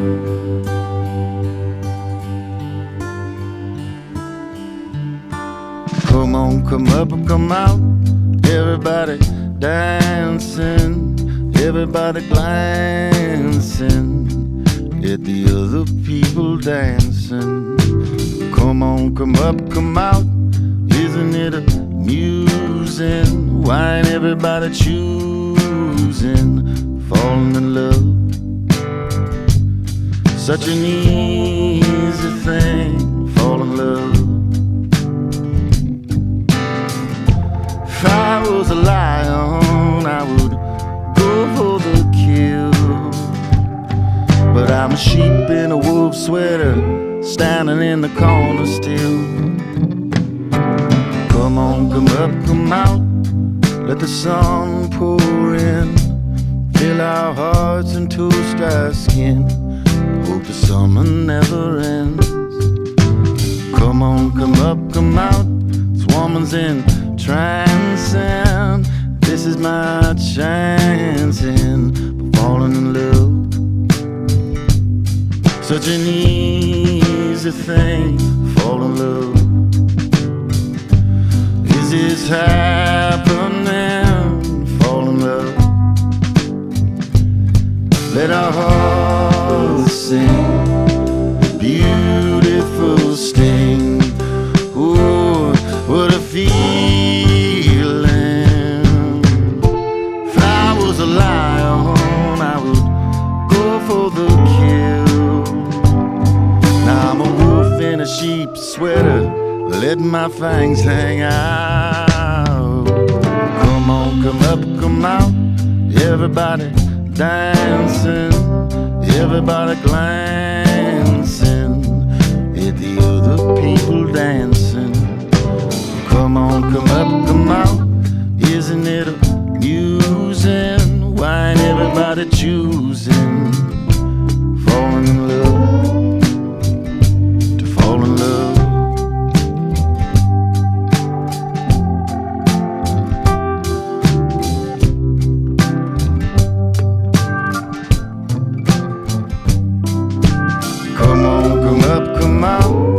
Come on, come up, come out. Everybody dancing, everybody glancing at the other people dancing. Come on, come up, come out. Isn't it amusing? Why ain't everybody choosing falling in love? Such an easy thing, fall in love. If I was a lion, I would go for the kill. But I'm a sheep in a wolf sweater, standing in the corner still. Come on, come up, come out. Let the sun pour in, fill our hearts and toast our skin. Hope the summer never ends. Come on, come up, come out. This woman's in trancing. This is my chance in falling in love. Such an easy thing, fall in love. Is this happening? Fall in love. Let our hearts sing, beautiful sting. Ooh, what a feeling. If I was a lion, I would go for the kill. Now I'm a wolf in a sheep sweater, letting my fangs hang out. Come on, come up, come out. Everybody dancing, everybody glancing at the other people dancing. Come on, come up, come out. Isn't it amusing? Why ain't everybody choosing falling in love? To fall in love. Come on, come up, come out.